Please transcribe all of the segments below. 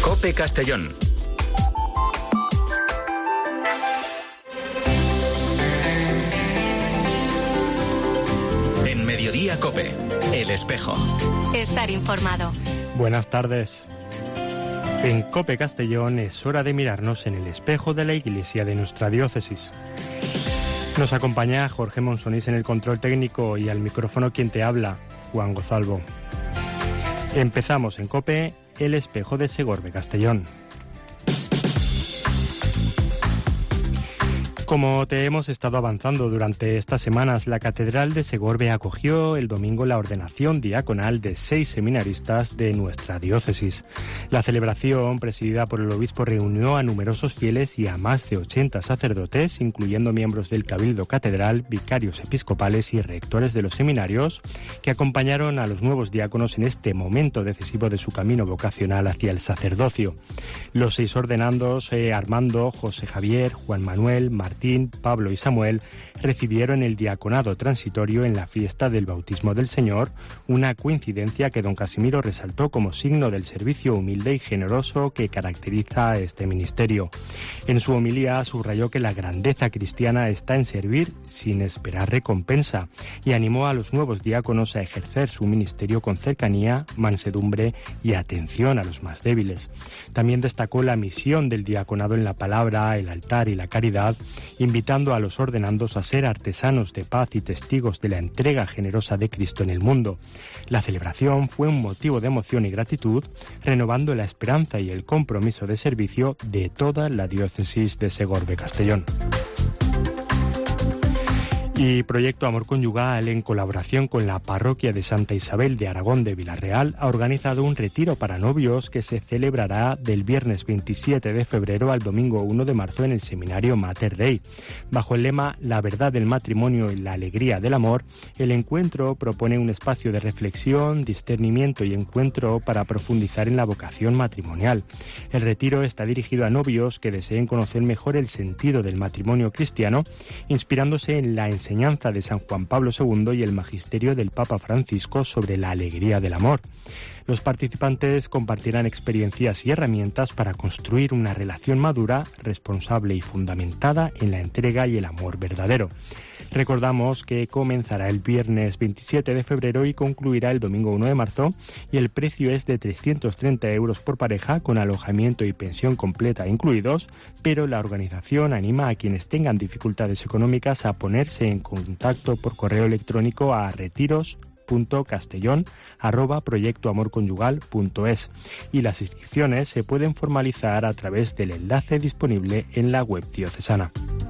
COPE Castellón. En Mediodía COPE, El Espejo. Estar informado. Buenas tardes. En COPE Castellón es hora de mirarnos en el espejo de la iglesia de nuestra diócesis. Nos acompaña Jorge Monsonís en el control técnico y al micrófono quien te habla, Juan Gozalvo. Empezamos en COPE, el espejo de Segorbe Castellón. Como te hemos estado avanzando durante estas semanas, la Catedral de Segorbe acogió el domingo la ordenación diaconal de 6 seminaristas de nuestra diócesis. La celebración, presidida por el obispo, reunió a numerosos fieles y a más de 80 sacerdotes, incluyendo miembros del Cabildo Catedral, vicarios episcopales y rectores de los seminarios, que acompañaron a los nuevos diáconos en este momento decisivo de su camino vocacional hacia el sacerdocio. Los 6 ordenandos, Armando, José Javier, Juan Manuel, Martín, Pablo y Samuel, recibieron el diaconado transitorio en la fiesta del bautismo del Señor, una coincidencia que don Casimiro resaltó como signo del servicio humilde y generoso que caracteriza a este ministerio. En su homilía subrayó que la grandeza cristiana está en servir sin esperar recompensa y animó a los nuevos diáconos a ejercer su ministerio con cercanía, mansedumbre y atención a los más débiles. También destacó la misión del diaconado en la palabra, el altar y la caridad, invitando a los ordenandos a ser artesanos de paz y testigos de la entrega generosa de Cristo en el mundo. La celebración fue un motivo de emoción y gratitud, renovando la esperanza y el compromiso de servicio de toda la diócesis de Segorbe Castellón. Y Proyecto Amor Conyugal, en colaboración con la Parroquia de Santa Isabel de Aragón de Vilarreal, ha organizado un retiro para novios que se celebrará del viernes 27 de febrero al domingo 1 de marzo en el seminario Mater Dei. Bajo el lema La verdad del matrimonio y la alegría del amor, el encuentro propone un espacio de reflexión, discernimiento y encuentro para profundizar en la vocación matrimonial. El retiro está dirigido a novios que deseen conocer mejor el sentido del matrimonio cristiano, inspirándose en la enseñanza de San Juan Pablo II y el magisterio del Papa Francisco sobre la alegría del amor. Los participantes compartirán experiencias y herramientas para construir una relación madura, responsable y fundamentada en la entrega y el amor verdadero. Recordamos que comenzará el viernes 27 de febrero y concluirá el domingo 1 de marzo y el precio es de 330 euros por pareja con alojamiento y pensión completa incluidos, pero la organización anima a quienes tengan dificultades económicas a ponerse en contacto por correo electrónico a retiros.castellón@proyectoamorconyugal.es y las inscripciones se pueden formalizar a través del enlace disponible en la web diocesana.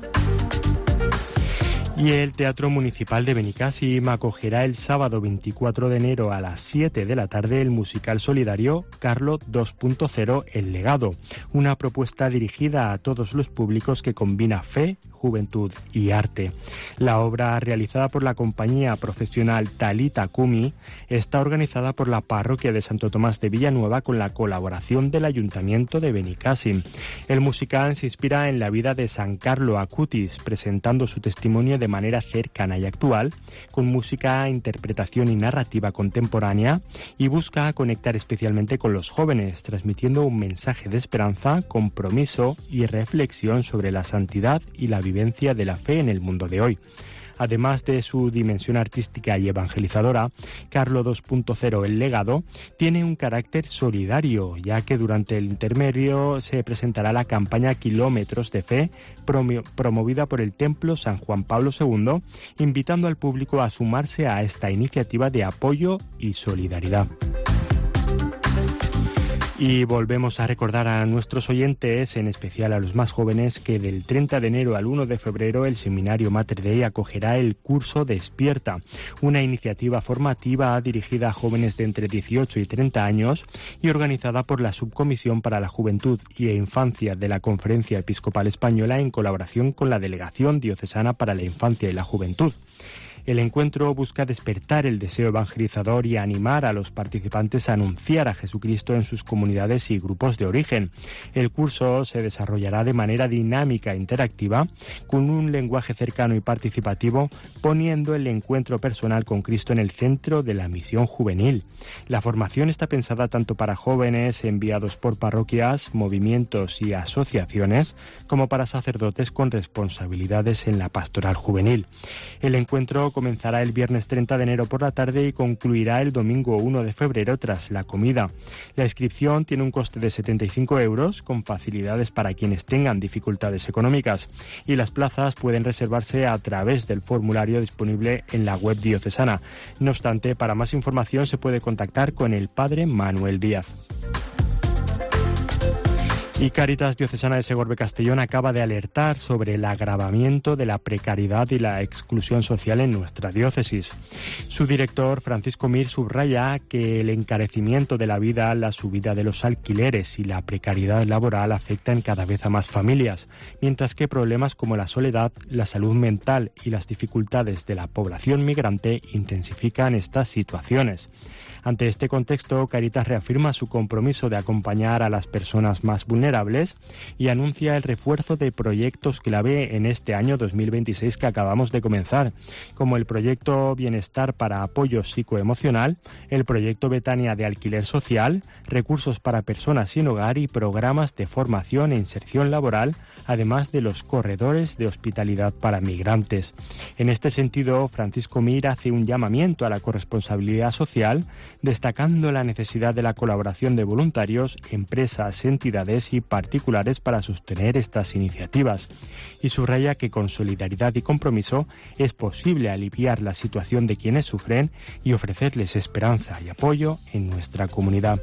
Y el Teatro Municipal de Benicàssim acogerá el sábado 24 de enero a las 7 de la tarde el musical solidario Carlo 2.0 El Legado, una propuesta dirigida a todos los públicos que combina fe, juventud y arte. La obra, realizada por la compañía profesional Talita Kumi, está organizada por la Parroquia de Santo Tomás de Villanueva con la colaboración del Ayuntamiento de Benicàssim. El musical se inspira en la vida de San Carlo Acutis, presentando su testimonio de manera cercana y actual, con música, interpretación y narrativa contemporánea, y busca conectar especialmente con los jóvenes, transmitiendo un mensaje de esperanza, compromiso y reflexión sobre la santidad y la vivencia de la fe en el mundo de hoy. Además de su dimensión artística y evangelizadora, Carlo 2.0 El Legado tiene un carácter solidario, ya que durante el intermedio se presentará la campaña Kilómetros de Fe, promovida por el Templo San Juan Pablo II, invitando al público a sumarse a esta iniciativa de apoyo y solidaridad. Y volvemos a recordar a nuestros oyentes, en especial a los más jóvenes, que del 30 de enero al 1 de febrero el Seminario Mater Dei acogerá el curso Despierta, una iniciativa formativa dirigida a jóvenes de entre 18 y 30 años y organizada por la Subcomisión para la Juventud y Infancia de la Conferencia Episcopal Española en colaboración con la Delegación Diocesana para la Infancia y la Juventud. El encuentro busca despertar el deseo evangelizador y animar a los participantes a anunciar a Jesucristo en sus comunidades y grupos de origen. El curso se desarrollará de manera dinámica e interactiva, con un lenguaje cercano y participativo, poniendo el encuentro personal con Cristo en el centro de la misión juvenil. La formación está pensada tanto para jóvenes enviados por parroquias, movimientos y asociaciones, como para sacerdotes con responsabilidades en la pastoral juvenil. El encuentro comenzará el viernes 30 de enero por la tarde y concluirá el domingo 1 de febrero tras la comida. La inscripción tiene un coste de 75 euros, con facilidades para quienes tengan dificultades económicas, y las plazas pueden reservarse a través del formulario disponible en la web diocesana. No obstante, para más información se puede contactar con el padre Manuel Díaz. Y Cáritas Diocesana de Segorbe Castellón acaba de alertar sobre el agravamiento de la precariedad y la exclusión social en nuestra diócesis. Su director, Francisco Mir, subraya que el encarecimiento de la vida, la subida de los alquileres y la precariedad laboral afectan cada vez a más familias, mientras que problemas como la soledad, la salud mental y las dificultades de la población migrante intensifican estas situaciones. Ante este contexto, Cáritas reafirma su compromiso de acompañar a las personas más vulnerables y anuncia el refuerzo de proyectos clave en este año 2026 que acabamos de comenzar, como el proyecto Bienestar para Apoyo Psicoemocional, el proyecto Betania de Alquiler Social, recursos para personas sin hogar y programas de formación e inserción laboral, además de los corredores de hospitalidad para migrantes. En este sentido, Francisco Mir hace un llamamiento a la corresponsabilidad social, destacando la necesidad de la colaboración de voluntarios, empresas, entidades y particulares para sostener estas iniciativas, y subraya que con solidaridad y compromiso es posible aliviar la situación de quienes sufren y ofrecerles esperanza y apoyo en nuestra comunidad.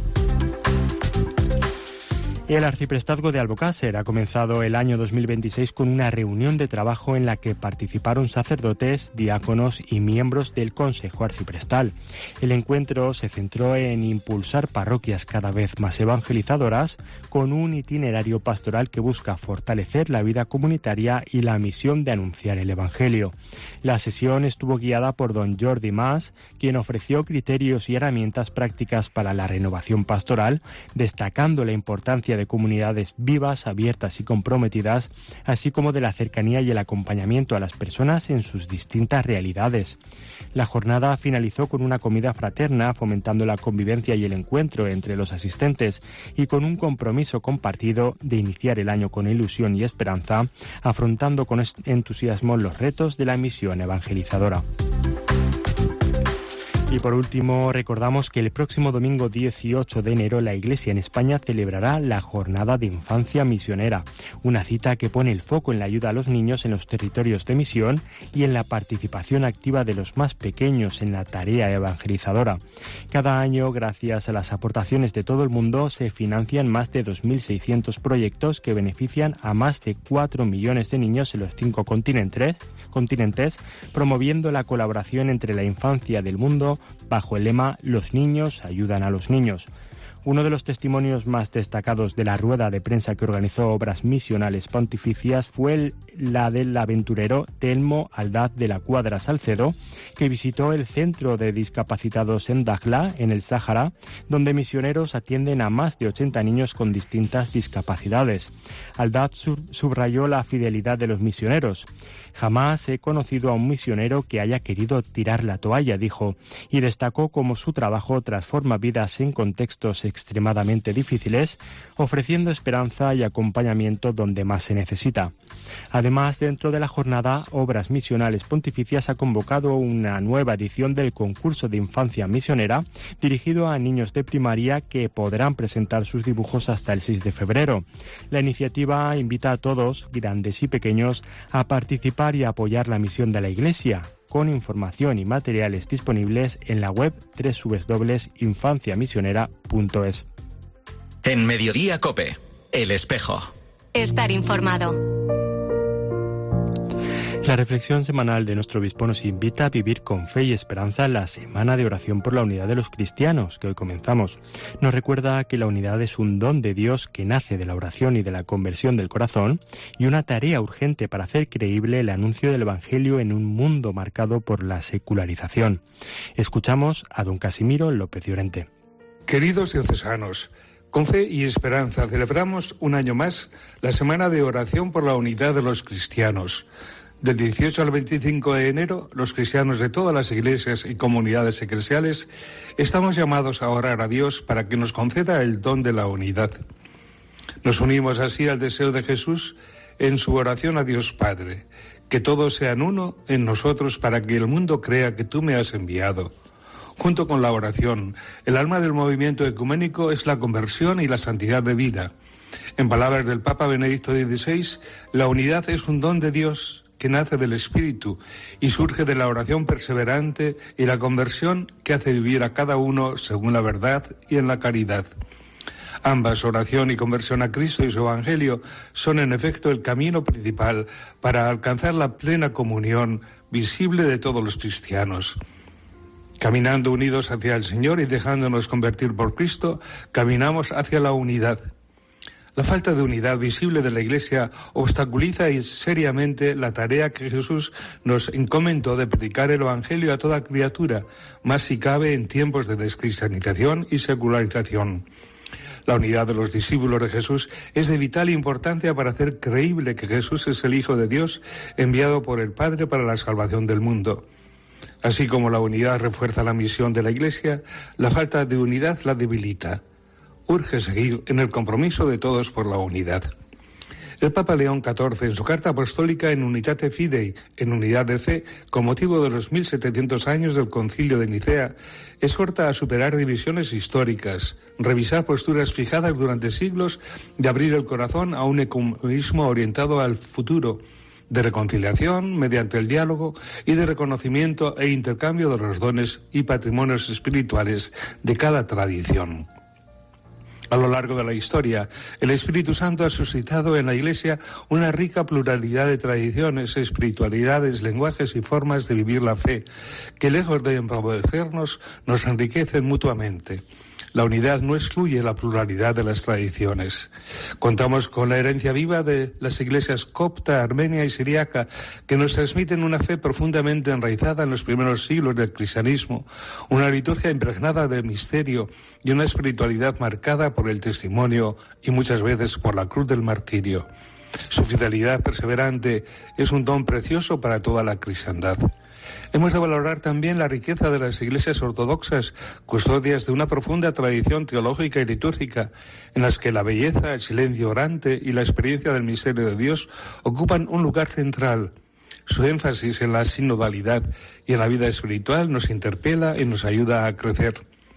El arciprestazgo de Albocácer ha comenzado el año 2026 con una reunión de trabajo en la que participaron sacerdotes, diáconos y miembros del Consejo Arciprestal. El encuentro se centró en impulsar parroquias cada vez más evangelizadoras, con un itinerario pastoral que busca fortalecer la vida comunitaria y la misión de anunciar el Evangelio. La sesión estuvo guiada por don Jordi Mas, quien ofreció criterios y herramientas prácticas para la renovación pastoral, destacando la importancia de comunidades vivas, abiertas y comprometidas, así como de la cercanía y el acompañamiento a las personas en sus distintas realidades. La jornada finalizó con una comida fraterna, fomentando la convivencia y el encuentro entre los asistentes, y con un compromiso compartido de iniciar el año con ilusión y esperanza, afrontando con entusiasmo los retos de la misión evangelizadora. Y por último, recordamos que el próximo domingo 18 de enero la Iglesia en España celebrará la Jornada de Infancia Misionera, una cita que pone el foco en la ayuda a los niños en los territorios de misión y en la participación activa de los más pequeños en la tarea evangelizadora. Cada año, gracias a las aportaciones de todo el mundo, se financian más de 2.600 proyectos que benefician a más de 4 millones de niños en los 5 continentes, promoviendo la colaboración entre la infancia del mundo bajo el lema "Los niños ayudan a los niños". Uno de los testimonios más destacados de la rueda de prensa que organizó Obras Misionales Pontificias fue la del aventurero Telmo Aldaz de la Cuadra Salcedo, que visitó el centro de discapacitados en Dakhla, en el Sáhara, donde misioneros atienden a más de 80 niños con distintas discapacidades. Aldaz subrayó la fidelidad de los misioneros. "Jamás he conocido a un misionero que haya querido tirar la toalla", dijo, y destacó cómo su trabajo transforma vidas en contextos extremadamente difíciles, ofreciendo esperanza y acompañamiento donde más se necesita. Además, dentro de la jornada, Obras Misionales Pontificias ha convocado una nueva edición del concurso de infancia misionera dirigido a niños de primaria que podrán presentar sus dibujos hasta el 6 de febrero. La iniciativa invita a todos, grandes y pequeños, a participar y a apoyar la misión de la Iglesia, con información y materiales disponibles en la web www.infanciamisionera.es. En Mediodía COPE, El Espejo. Estar informado. La reflexión semanal de nuestro obispo nos invita a vivir con fe y esperanza la Semana de Oración por la Unidad de los Cristianos, que hoy comenzamos. Nos recuerda que la unidad es un don de Dios que nace de la oración y de la conversión del corazón, y una tarea urgente para hacer creíble el anuncio del Evangelio en un mundo marcado por la secularización. Escuchamos a don Casimiro López Llorente. Queridos diocesanos, con fe y esperanza celebramos un año más la Semana de Oración por la Unidad de los Cristianos. Del 18 al 25 de enero, los cristianos de todas las iglesias y comunidades eclesiales estamos llamados a orar a Dios para que nos conceda el don de la unidad. Nos unimos así al deseo de Jesús en su oración a Dios Padre, que todos sean uno en nosotros para que el mundo crea que tú me has enviado. Junto con la oración, el alma del movimiento ecuménico es la conversión y la santidad de vida. En palabras del Papa Benedicto XVI, la unidad es un don de Dios que nace del Espíritu y surge de la oración perseverante y la conversión que hace vivir a cada uno según la verdad y en la caridad. Ambas, oración y conversión a Cristo y su Evangelio, son en efecto el camino principal para alcanzar la plena comunión visible de todos los cristianos. Caminando unidos hacia el Señor y dejándonos convertir por Cristo, caminamos hacia la unidad. La falta de unidad visible de la Iglesia obstaculiza seriamente la tarea que Jesús nos encomendó de predicar el Evangelio a toda criatura, más si cabe en tiempos de descristianización y secularización. La unidad de los discípulos de Jesús es de vital importancia para hacer creíble que Jesús es el Hijo de Dios, enviado por el Padre para la salvación del mundo. Así como la unidad refuerza la misión de la Iglesia, la falta de unidad la debilita. Urge seguir en el compromiso de todos por la unidad. El Papa León XIV, en su carta apostólica En Unitate Fidei, en unidad de fe, con motivo de los 1700 años del Concilio de Nicea, exhorta a superar divisiones históricas, revisar posturas fijadas durante siglos y abrir el corazón a un ecumenismo orientado al futuro, de reconciliación mediante el diálogo y de reconocimiento e intercambio de los dones y patrimonios espirituales de cada tradición. A lo largo de la historia, el Espíritu Santo ha suscitado en la Iglesia una rica pluralidad de tradiciones, espiritualidades, lenguajes y formas de vivir la fe, que lejos de empobrecernos, nos enriquecen mutuamente. La unidad no excluye la pluralidad de las tradiciones. Contamos con la herencia viva de las iglesias copta, armenia y siriaca, que nos transmiten una fe profundamente enraizada en los primeros siglos del cristianismo, una liturgia impregnada de misterio y una espiritualidad marcada por el testimonio y muchas veces por la cruz del martirio. Su fidelidad perseverante es un don precioso para toda la cristiandad. Hemos de valorar también la riqueza de las iglesias ortodoxas, custodias de una profunda tradición teológica y litúrgica, en las que la belleza, el silencio orante y la experiencia del misterio de Dios ocupan un lugar central. Su énfasis en la sinodalidad y en la vida espiritual nos interpela y nos ayuda a crecer.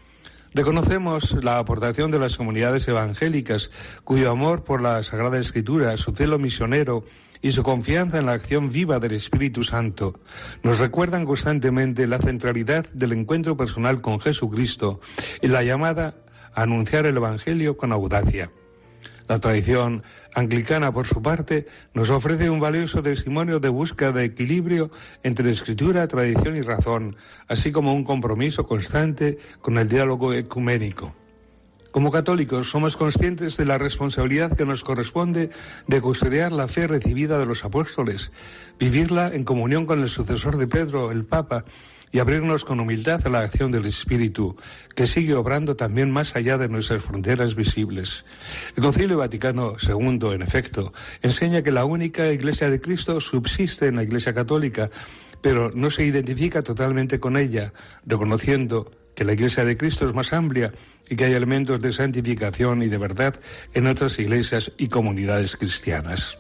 Reconocemos la aportación de las comunidades evangélicas, cuyo amor por la Sagrada Escritura, su celo misionero y su confianza en la acción viva del Espíritu Santo nos recuerdan constantemente la centralidad del encuentro personal con Jesucristo y la llamada a anunciar el Evangelio con audacia. La tradición anglicana, por su parte, nos ofrece un valioso testimonio de búsqueda de equilibrio entre escritura, tradición y razón, así como un compromiso constante con el diálogo ecuménico. Como católicos somos conscientes de la responsabilidad que nos corresponde de custodiar la fe recibida de los apóstoles, vivirla en comunión con el sucesor de Pedro, el Papa, y abrirnos con humildad a la acción del Espíritu, que sigue obrando también más allá de nuestras fronteras visibles. El Concilio Vaticano II, en efecto, enseña que la única Iglesia de Cristo subsiste en la Iglesia Católica, pero no se identifica totalmente con ella, reconociendo que la Iglesia de Cristo es más amplia y que hay elementos de santificación y de verdad en otras iglesias y comunidades cristianas.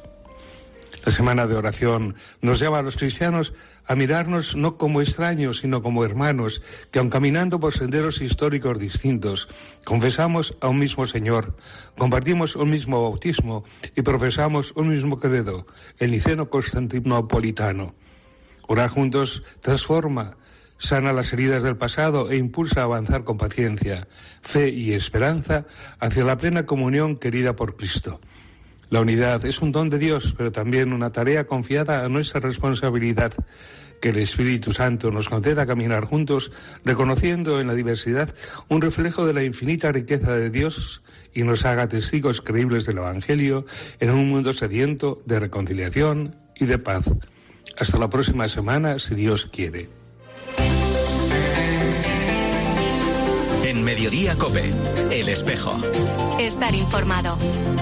La Semana de Oración nos llama a los cristianos a mirarnos no como extraños, sino como hermanos, que aun caminando por senderos históricos distintos, confesamos a un mismo Señor, compartimos un mismo bautismo y profesamos un mismo credo, el niceno-constantinopolitano. Orar juntos transforma, sana las heridas del pasado e impulsa a avanzar con paciencia, fe y esperanza hacia la plena comunión querida por Cristo. La unidad es un don de Dios, pero también una tarea confiada a nuestra responsabilidad. Que el Espíritu Santo nos conceda caminar juntos, reconociendo en la diversidad un reflejo de la infinita riqueza de Dios y nos haga testigos creíbles del Evangelio en un mundo sediento de reconciliación y de paz. Hasta la próxima semana, si Dios quiere. En Mediodía COPE, El Espejo. Estar informado.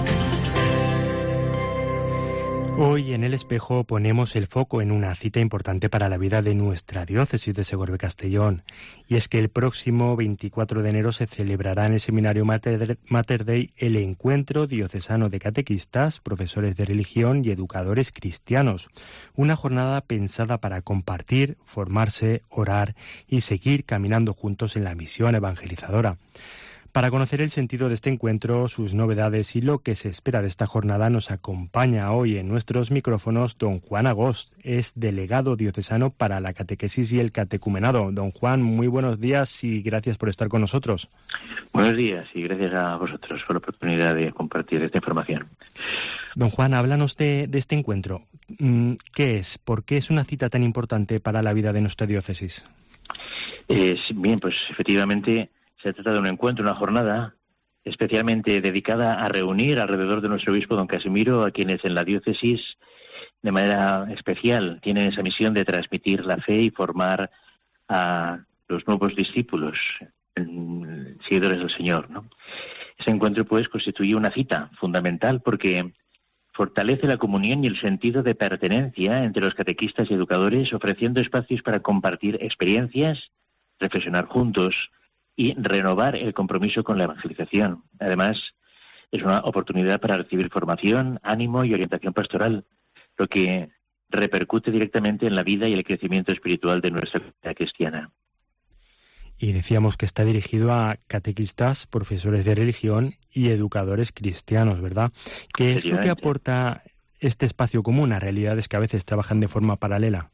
Hoy en El Espejo ponemos el foco en una cita importante para la vida de nuestra diócesis de Segorbe-Castellón, y es que el próximo 24 de enero se celebrará en el Seminario Mater Dei el Encuentro Diocesano de Catequistas, Profesores de Religión y Educadores Cristianos, una jornada pensada para compartir, formarse, orar y seguir caminando juntos en la misión evangelizadora. Para conocer el sentido de este encuentro, sus novedades y lo que se espera de esta jornada, nos acompaña hoy en nuestros micrófonos don Juan Agost, es delegado diocesano para la catequesis y el catecumenado. Don Juan, muy buenos días y gracias por estar con nosotros. Buenos días y gracias a vosotros por la oportunidad de compartir esta información. Don Juan, háblanos de este encuentro. ¿Qué es? ¿Por qué es una cita tan importante para la vida de nuestra diócesis? Bien, pues efectivamente se trata de un encuentro, una jornada especialmente dedicada a reunir alrededor de nuestro obispo don Casimiro a quienes en la diócesis de manera especial tienen esa misión de transmitir la fe y formar a los nuevos discípulos, seguidores del Señor, ¿no? Ese encuentro pues constituye una cita fundamental porque fortalece la comunión y el sentido de pertenencia entre los catequistas y educadores, ofreciendo espacios para compartir experiencias, reflexionar juntos y renovar el compromiso con la evangelización. Además, es una oportunidad para recibir formación, ánimo y orientación pastoral, lo que repercute directamente en la vida y el crecimiento espiritual de nuestra comunidad cristiana. Y decíamos que está dirigido a catequistas, profesores de religión y educadores cristianos, ¿verdad? ¿Qué es lo que aporta este espacio común a realidades que a veces trabajan de forma paralela?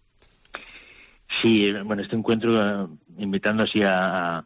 Sí, bueno, este encuentro invitando así a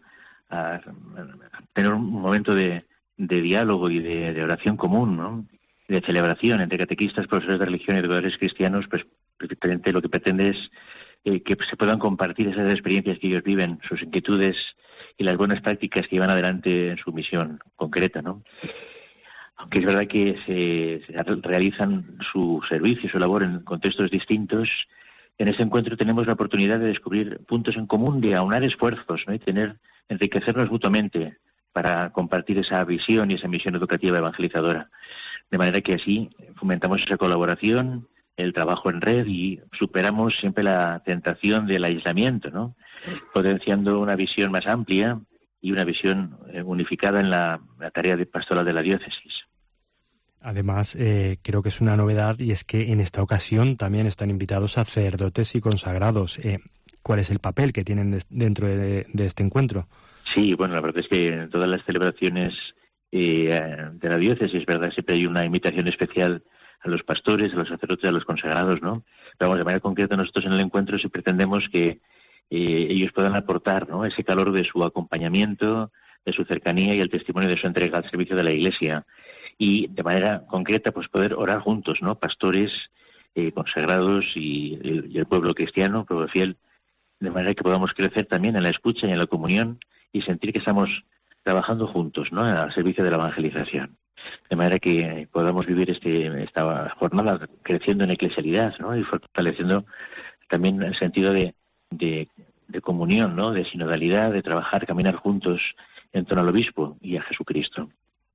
tener un momento de diálogo y de oración común, ¿no? De celebración entre catequistas, profesores de religión y educadores cristianos, pues precisamente lo que pretende es que se puedan compartir esas experiencias que ellos viven, sus inquietudes y las buenas prácticas que llevan adelante en su misión concreta, ¿no? Aunque es verdad que se realizan su servicio, su labor en contextos distintos, en este encuentro tenemos la oportunidad de descubrir puntos en común, de aunar esfuerzos, ¿no? Y enriquecernos mutuamente para compartir esa visión y esa misión educativa evangelizadora. De manera que así fomentamos esa colaboración, el trabajo en red y superamos siempre la tentación del aislamiento, ¿no? Potenciando una visión más amplia y una visión unificada en la tarea de pastoral de la diócesis. Además, creo que es una novedad y es que en esta ocasión también están invitados sacerdotes y consagrados. ¿Cuál es el papel que tienen dentro de este encuentro? Sí, bueno, la verdad es que en todas las celebraciones de la diócesis, ¿verdad? Siempre hay una invitación especial a los pastores, a los sacerdotes, a los consagrados, ¿no? Pero vamos, de manera concreta nosotros en el encuentro sí pretendemos que ellos puedan aportar, ¿no? Ese calor de su acompañamiento, de su cercanía y el testimonio de su entrega al servicio de la Iglesia. Y de manera concreta, pues poder orar juntos, ¿no? Pastores, consagrados y el pueblo cristiano, el pueblo fiel, de manera que podamos crecer también en la escucha y en la comunión y sentir que estamos trabajando juntos, ¿no? Al servicio de la evangelización. De manera que podamos vivir esta jornada creciendo en eclesialidad, ¿no? Y fortaleciendo también el sentido de comunión, ¿no? De sinodalidad, de trabajar, caminar juntos en torno al obispo y a Jesucristo.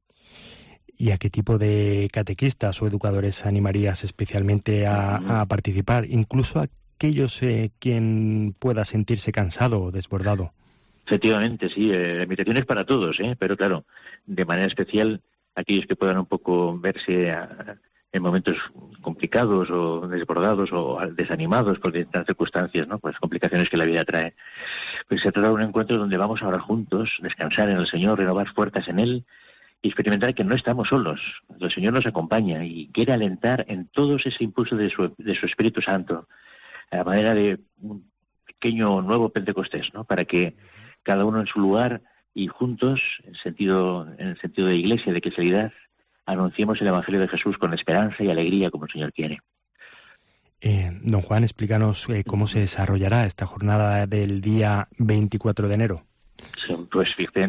¿Y a qué tipo de catequistas o educadores animarías especialmente a participar? Incluso a aquellos quien pueda sentirse cansado o desbordado. Efectivamente, sí, la invitación es para todos, pero claro, de manera especial aquellos que puedan un poco verse en momentos complicados o desbordados o desanimados por distintas circunstancias, ¿no? Pues complicaciones que la vida trae. Pues se trata de un encuentro donde vamos a orar juntos, descansar en el Señor, renovar fuerzas en Él y experimentar que no estamos solos. El Señor nos acompaña y quiere alentar en todos ese impulso de su Espíritu Santo, a la manera de un pequeño nuevo Pentecostés, ¿no? Para que cada uno en su lugar y juntos, en el sentido de iglesia, de eclesialidad, anunciemos el Evangelio de Jesús con esperanza y alegría como el Señor quiere. Don Juan, explícanos cómo se desarrollará esta jornada del día 24 de enero. Sí, pues fíjate,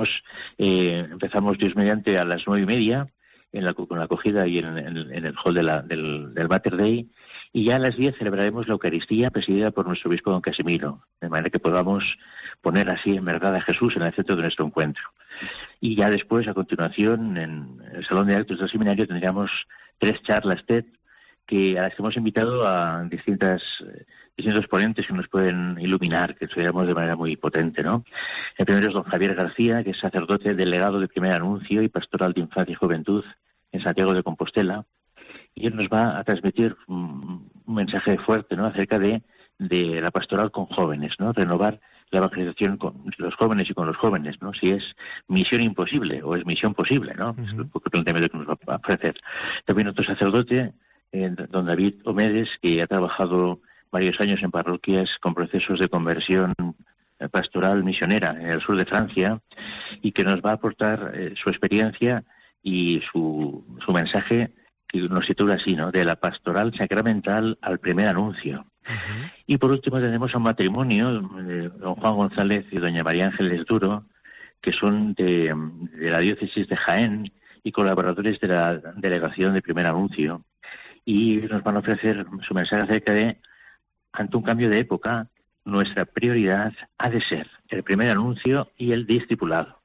empezamos Dios mediante a las 9:30 con la acogida y en el hall del Mater Dei, y ya a las 10 celebraremos la Eucaristía presidida por nuestro obispo don Casimiro, de manera que podamos poner así en verdad a Jesús en el centro de nuestro encuentro. Y ya después, a continuación, en el Salón de Actos del Seminario tendríamos 3 charlas TED a las que hemos invitado a distintos ponentes que nos pueden iluminar, que estudiamos de manera muy potente, ¿no? El primero es don Javier García, que es sacerdote delegado de Primer Anuncio y pastoral de Infancia y Juventud en Santiago de Compostela, y él nos va a transmitir un mensaje fuerte, ¿no?, acerca de la pastoral con jóvenes, ¿no?, renovar la evangelización con los jóvenes y con los jóvenes, ¿no?, si es misión imposible o es misión posible, ¿no? Es un poco el planteamiento que nos va a ofrecer. También otro sacerdote, don David Omedes, que ha trabajado varios años en parroquias con procesos de conversión pastoral misionera en el sur de Francia, y que nos va a aportar su experiencia y su mensaje, que nos titula así, ¿no?, de la pastoral sacramental al primer anuncio. Y por último tenemos a un matrimonio, don Juan González y doña María Ángeles Duro, que son de la diócesis de Jaén y colaboradores de la delegación de primer anuncio, y nos van a ofrecer su mensaje acerca de: ante un cambio de época, nuestra prioridad ha de ser el primer anuncio y el discipulado.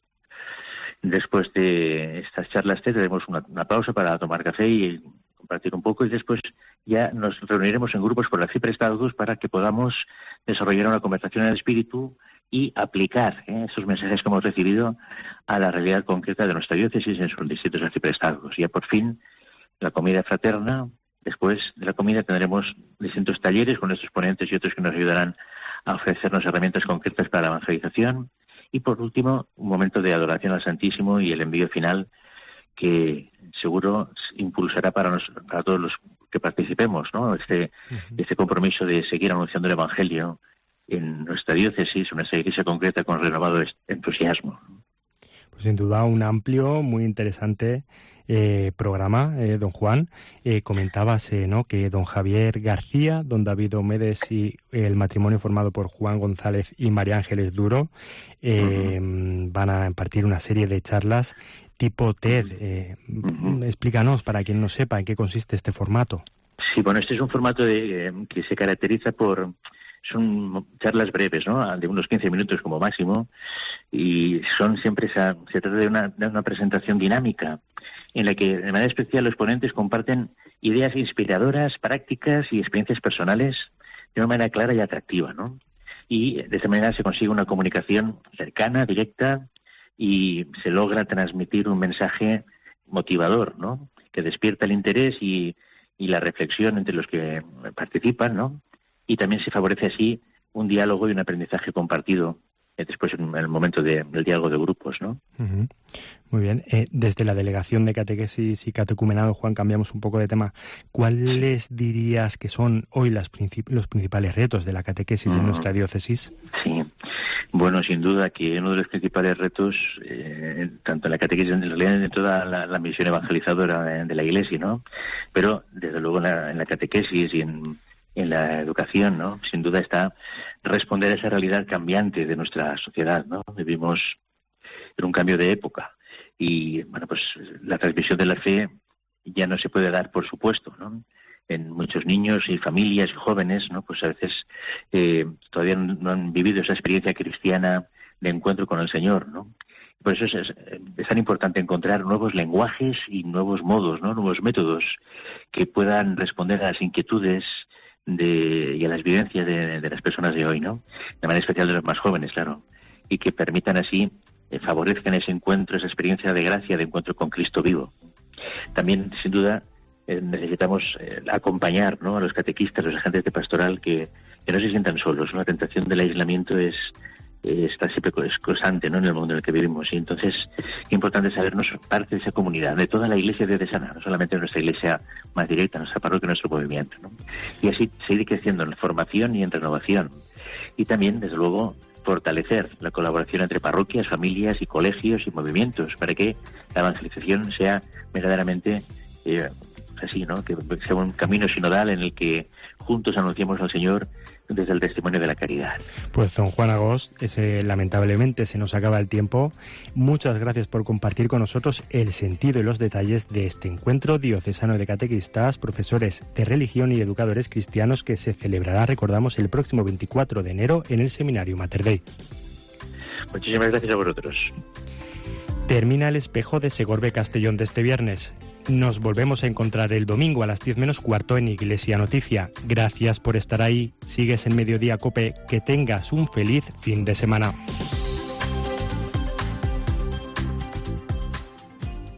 Después de estas charlas tenemos una pausa para tomar café y compartir un poco, y después ya nos reuniremos en grupos por las ciprestados para que podamos desarrollar una conversación en el espíritu y aplicar esos mensajes que hemos recibido a la realidad concreta de nuestra diócesis en sus distintos arciprestados. Y ya por fin la comida fraterna. Después de la comida tendremos distintos talleres con nuestros ponentes y otros que nos ayudarán a ofrecernos herramientas concretas para la evangelización. Y por último, un momento de adoración al Santísimo y el envío final, que seguro impulsará para todos los que participemos, ¿no?, este compromiso de seguir anunciando el Evangelio en nuestra diócesis, en nuestra iglesia concreta, con renovado entusiasmo. Pues sin duda un amplio, muy interesante programa, don Juan. Comentabas, ¿no?, que don Javier García, don David Omedes y el matrimonio formado por Juan González y María Ángeles Duro van a impartir una serie de charlas tipo TED. Explícanos, para quien no sepa, en qué consiste este formato. Sí, bueno, este es un formato que se caracteriza por... Son charlas breves, ¿no?, de unos 15 minutos como máximo, y se trata de una presentación dinámica en la que de manera especial los ponentes comparten ideas inspiradoras, prácticas y experiencias personales de una manera clara y atractiva, ¿no? Y de esta manera se consigue una comunicación cercana, directa, y se logra transmitir un mensaje motivador, ¿no?, que despierta el interés y la reflexión entre los que participan, ¿no? Y también se favorece así un diálogo y un aprendizaje compartido después en el momento del diálogo de grupos, ¿no? Muy bien. Desde la Delegación de Catequesis y Catecumenado, Juan, cambiamos un poco de tema. ¿Cuáles dirías que son hoy los principales retos de la catequesis en nuestra diócesis? Sí. Bueno, sin duda que uno de los principales retos, tanto en la catequesis, en realidad en toda la misión evangelizadora de la Iglesia, ¿no?, pero desde luego en la catequesis y en la educación, ¿no?, sin duda está responder a esa realidad cambiante de nuestra sociedad, ¿no? Vivimos en un cambio de época y, bueno, pues la transmisión de la fe ya no se puede dar por supuesto, ¿no? En muchos niños y familias y jóvenes, ¿no?, pues a veces todavía no han vivido esa experiencia cristiana de encuentro con el Señor, ¿no? Por eso es tan importante encontrar nuevos lenguajes y nuevos modos, ¿no?, nuevos métodos que puedan responder a las inquietudes y a las vivencias de las personas de hoy, ¿no?, de manera especial de los más jóvenes, claro, y que permitan así, favorezcan ese encuentro, esa experiencia de gracia, de encuentro con Cristo vivo. También, sin duda, necesitamos acompañar, ¿no?, a los catequistas, los agentes de pastoral, que no se sientan solos. La tentación del aislamiento está siempre constante, ¿no?, en el mundo en el que vivimos, y entonces es importante sabernos parte de esa comunidad, de toda la iglesia diocesana, no solamente de nuestra iglesia más directa, nuestra parroquia, nuestro movimiento, ¿no? Y así seguir creciendo en formación y en renovación, y también, desde luego, fortalecer la colaboración entre parroquias, familias y colegios y movimientos para que la evangelización sea verdaderamente así, ¿no? Que sea un camino sinodal en el que juntos anunciemos al Señor desde el testimonio de la caridad. Pues don Juan Agós, lamentablemente se nos acaba el tiempo. Muchas gracias por compartir con nosotros el sentido y los detalles de este encuentro diocesano de catequistas, profesores de religión y educadores cristianos que se celebrará, recordamos, el próximo 24 de enero en el Seminario Mater Dei. Muchísimas gracias a vosotros. Termina el espejo de Segorbe Castellón de este viernes. Nos volvemos a encontrar el domingo a las 10 menos cuarto en Iglesia Noticia. Gracias por estar ahí. Sigues en Mediodía COPE. Que tengas un feliz fin de semana.